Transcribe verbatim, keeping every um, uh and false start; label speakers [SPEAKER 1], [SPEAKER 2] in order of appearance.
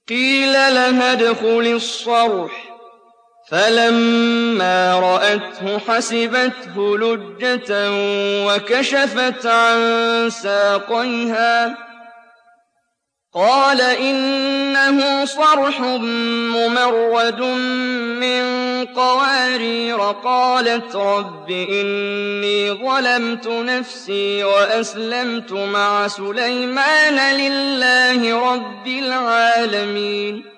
[SPEAKER 1] قِيلَ لَهَا ادْخُلِي الصَّرْحَ ۖ فَلَمَّا رَأَتْهُ حَسِبَتْهُ لُجَّةً وَكَشَفَتْ عَن سَاقَيْهَا ۚ قَالَ إِنَّهُ صَرْحٌ مُّمَرَّدٌ مِّن قَوَارِيرَ. قَالَتْ رَبِّ إِنِّي ظَلَمْتُ نَفْسِي وَأَسْلَمْتُ مَعَ سُلَيْمَانَ لِلَّهِ رَبِّ الْعَالَمِينَ